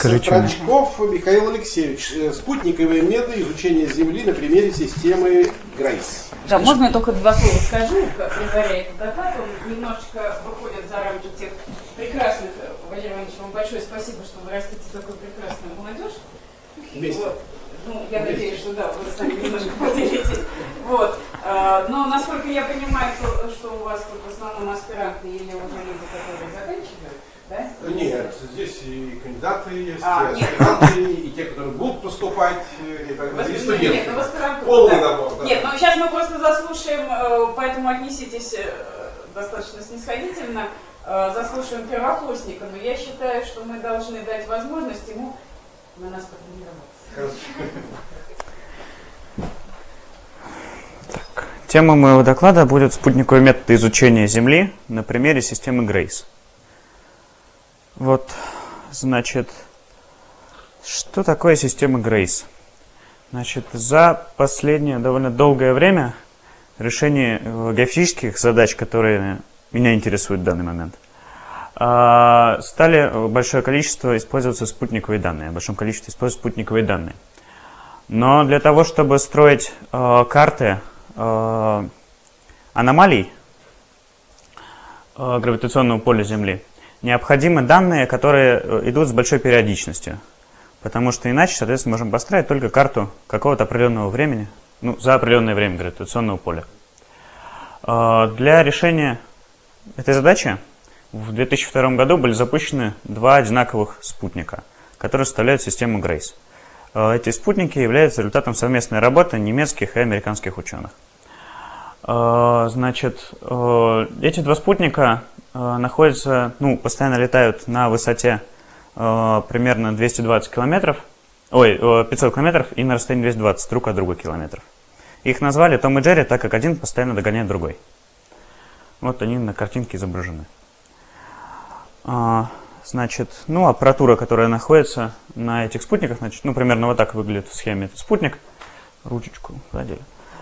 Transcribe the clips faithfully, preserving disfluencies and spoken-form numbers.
Скажите. Строчков Михаил Алексеевич. Спутниковые методы изучения Земли на примере системы Грейс. Да, можно я только два слова скажу, предваряя этот доклад. Он немножечко выходит за рамки тех прекрасных. Валерий Иванович, вам большое спасибо, что вы растите такую прекрасную молодежь. Вот. Ну, я надеюсь, что да, вы с нами немножко поделитесь. Вот. Но, насколько я понимаю, что, что у вас тут в основном аспиранты или уже люди, которые заканчивают, да? Нет, здесь и кандидаты есть, а, и аспиранты, и те, которые будут поступать, и так далее, и студенты. Нет, ну в аспирантуру, полный да. набор. Да. Нет, ну сейчас мы просто заслушаем, поэтому отнеситесь достаточно снисходительно, заслушаем первокурсника, но я считаю, что мы должны дать возможность ему на нас потренироваться. Так, тема моего доклада будет спутниковые методы изучения Земли на примере системы Грейс. Вот, значит, что такое система Грейс? Значит, за последнее довольно долгое время решение геофизических задач, которые меня интересуют в данный момент, стали большое количество использоваться спутниковые данные, в большом количестве использоваться спутниковые данные. Но для того, чтобы строить э, карты э, аномалий э, гравитационного поля Земли, необходимы данные, которые идут с большой периодичностью. Потому что иначе, соответственно, можем построить только карту какого-то определенного времени, ну, за определенное время гравитационного поля. Э, для решения этой задачи в две тысячи втором году были запущены два одинаковых спутника, которые составляют систему Грейс. Эти спутники являются результатом совместной работы немецких и американских ученых. Значит, эти два спутника находятся, ну, постоянно летают на высоте примерно двести двадцать километров, ой, пятьсот километров и на расстоянии двести двадцать друг от друга километров. Их назвали Том и Джерри, так как один постоянно догоняет другой. Вот они на картинке изображены. Значит, ну, аппаратура, которая находится на этих спутниках, значит, ну, примерно вот так выглядит в схеме этот спутник. Ручечку задели.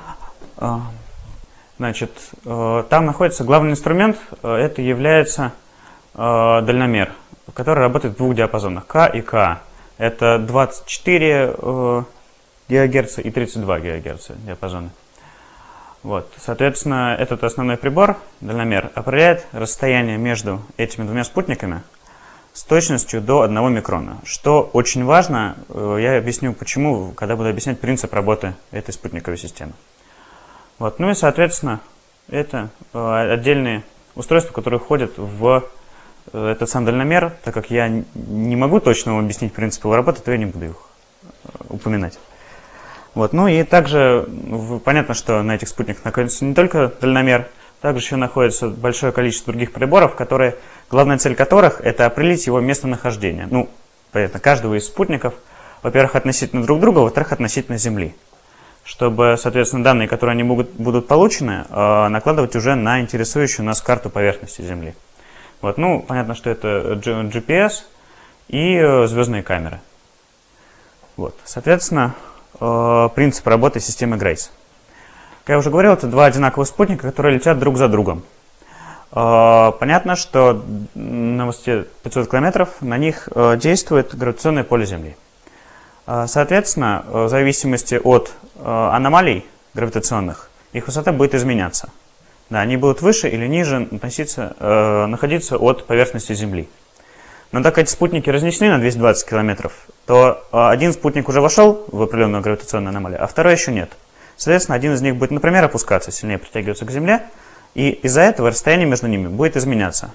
Значит, там находится главный инструмент, это является дальномер, который работает в двух диапазонах, К и К. Это двадцать четыре гигагерца и тридцать два гигагерца диапазоны. Вот, соответственно, этот основной прибор, дальномер, определяет расстояние между этими двумя спутниками с точностью до одного микрона. Что очень важно, я объясню почему, когда буду объяснять принцип работы этой спутниковой системы. Вот, ну и, соответственно, это отдельные устройства, которые входят в этот сам дальномер. Так как я не могу точно вам объяснить принцип его работы, то я не буду их упоминать. Вот, ну и также понятно, что на этих спутниках находится не только дальномер, также еще находится большое количество других приборов, которые, главная цель которых это определить его местонахождение. Ну, понятно, каждого из спутников, во-первых, относительно друг друга, во-вторых, относительно Земли. Чтобы, соответственно, данные, которые они могут, будут получены, э, накладывать уже на интересующую нас карту поверхности Земли. Вот, ну, понятно, что это джи пи эс и э, звездные камеры. Вот, соответственно, э, принцип работы системы Грейс. Как я уже говорил, это два одинаковых спутника, которые летят друг за другом. Понятно, что на высоте пятьсот километров на них действует гравитационное поле Земли. Соответственно, в зависимости от аномалий гравитационных, их высота будет изменяться. Да, они будут выше или ниже относиться, находиться от поверхности Земли. Но так как эти спутники разнесены на двести двадцать километров, то один спутник уже вошел в определенную гравитационную аномалию, а второй еще нет. Соответственно, один из них будет, например, опускаться, сильнее притягиваться к Земле, и из-за этого расстояние между ними будет изменяться.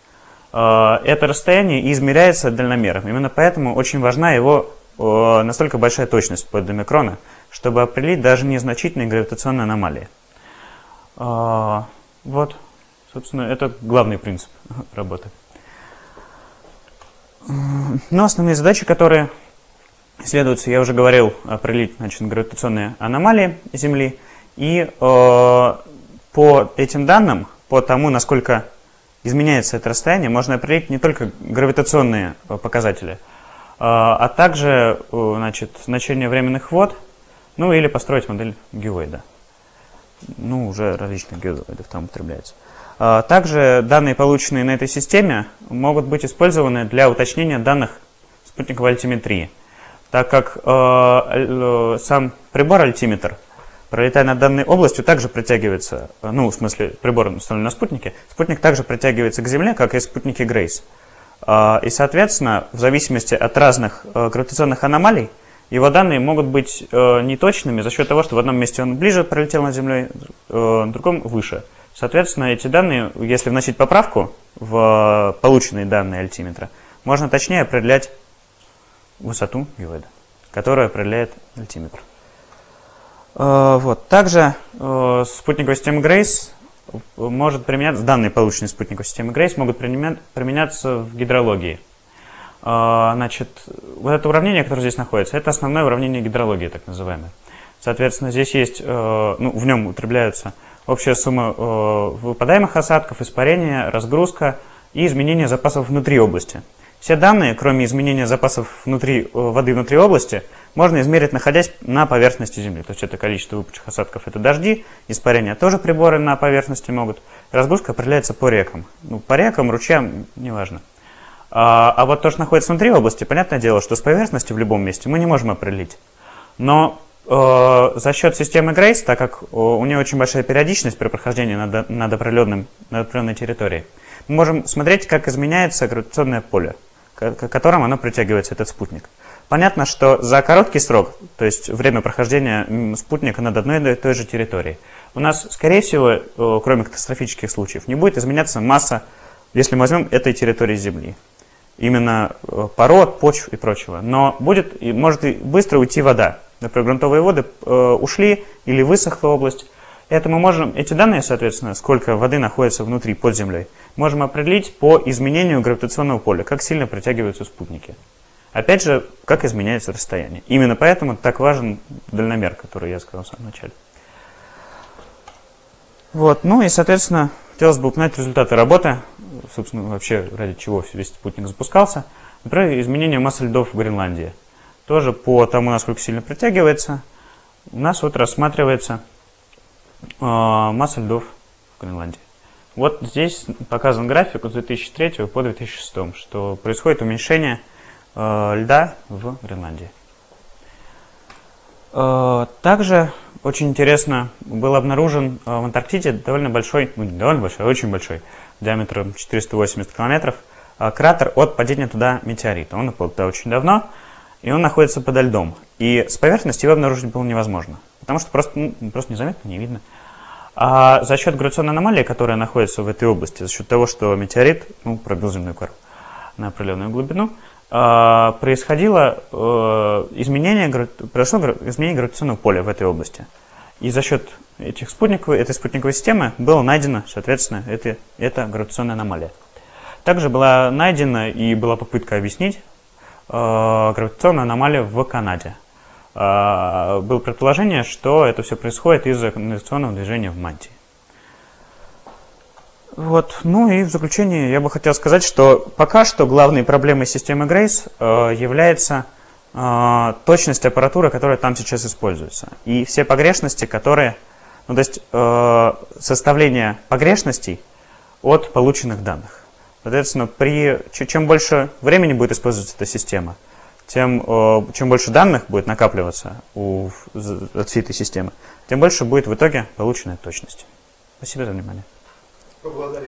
Это расстояние измеряется дальномером. Именно поэтому очень важна его настолько большая точность, вплоть до микрона, чтобы определить даже незначительные гравитационные аномалии. Вот, собственно, это главный принцип работы. Но основные задачи, которые исследуются, я уже говорил, определить, значит, гравитационные аномалии Земли. И э, по этим данным, по тому, насколько изменяется это расстояние, можно определить не только гравитационные показатели, э, а также э, значит, значение временных вод, ну или построить модель геоида. Ну, уже различных геоидов там употребляется. Э, также данные, полученные на этой системе, могут быть использованы для уточнения данных спутниковой альтиметрии, так как э, сам прибор альтиметр, пролетая над данной областью, также притягивается, ну, в смысле, прибор установлен на спутнике, спутник также притягивается к Земле, как и спутники Грейс. Э, и, соответственно, в зависимости от разных э, гравитационных аномалий, его данные могут быть э, неточными за счет того, что в одном месте он ближе пролетел над Землей, э, в другом выше. Соответственно, эти данные, если вносить поправку в полученные данные альтиметра, можно точнее определять высоту геоида, которую определяет альтиметр. Э, вот. Также э, спутниковая система Грейс может применяться, данные, полученные спутниковой системы Грейс, могут применяться в гидрологии. Значит, вот это уравнение, которое здесь находится, это основное уравнение гидрологии, так называемое. Соответственно, здесь есть, ну, в нем употребляются общая сумма выпадаемых осадков, испарения, разгрузка и изменение запасов внутри области. Все данные, кроме изменения запасов внутри, воды внутри области, можно измерить, находясь на поверхности Земли. То есть это количество выпавших осадков, это дожди, испарения тоже приборы на поверхности могут. Разгрузка определяется по рекам. Ну, по рекам, ручьям, неважно. А, а вот то, что находится внутри области, понятное дело, что с поверхности в любом месте мы не можем определить. Но э, за счет системы Грейс, так как э, у нее очень большая периодичность при прохождении над, над, определенным, над определенной территорией, мы можем смотреть, как изменяется гравитационное поле, к, к которому оно притягивается, этот спутник. Понятно, что за короткий срок, то есть время прохождения спутника над одной и той же территорией, у нас, скорее всего, э, кроме катастрофических случаев, не будет изменяться масса, если мы возьмем этой территории Земли. Именно пород, почв и прочего. Но будет, и может и быстро уйти вода. Например, грунтовые воды э, ушли или высохла область. Это мы можем, эти данные, соответственно, сколько воды находится внутри, под землей, можем определить по изменению гравитационного поля, как сильно притягиваются спутники. Опять же, как изменяется расстояние. Именно поэтому так важен дальномер, который я сказал в самом начале. Вот, ну и, соответственно, хотелось бы упомянуть результаты работы, собственно, вообще ради чего весь спутник запускался. Например, изменение массы льдов в Гренландии. Тоже по тому, насколько сильно притягивается, у нас вот рассматривается э, масса льдов в Гренландии. Вот здесь показан график с две тысячи третьего по две тысячи шестой, что происходит уменьшение э, льда в Гренландии. Э, также очень интересно, был обнаружен в Антарктиде довольно большой, ну не довольно большой, а очень большой, диаметром четыреста восемьдесят километров, кратер от падения туда метеорита. Он упал туда очень давно, и он находится подо льдом. И с поверхности его обнаружить было невозможно, потому что просто, ну, просто незаметно, не видно. А за счет гравитационной аномалии, которая находится в этой области, за счет того, что метеорит, ну, пробил земную кору на определенную глубину, происходило изменение, произошло изменение гравитационного поля в этой области. И за счет этих спутниковой, этой спутниковой системы было найдено, соответственно, это, это гравитационная аномалия. Также была найдена и была попытка объяснить э, гравитационную аномалию в Канаде. Э, было предположение, что это все происходит из-за конденсационного движения в мантии. Вот. Ну и в заключение я бы хотел сказать, что пока что главной проблемой системы Грейс э, является э, точность аппаратуры, которая там сейчас используется. И все погрешности, которые... Ну, то есть э, составление погрешностей от полученных данных. Соответственно, при, чем больше времени будет использоваться эта система, тем э, чем больше данных будет накапливаться у, от всей этой системы, тем больше будет в итоге полученная точность. Спасибо за внимание. Благодарим.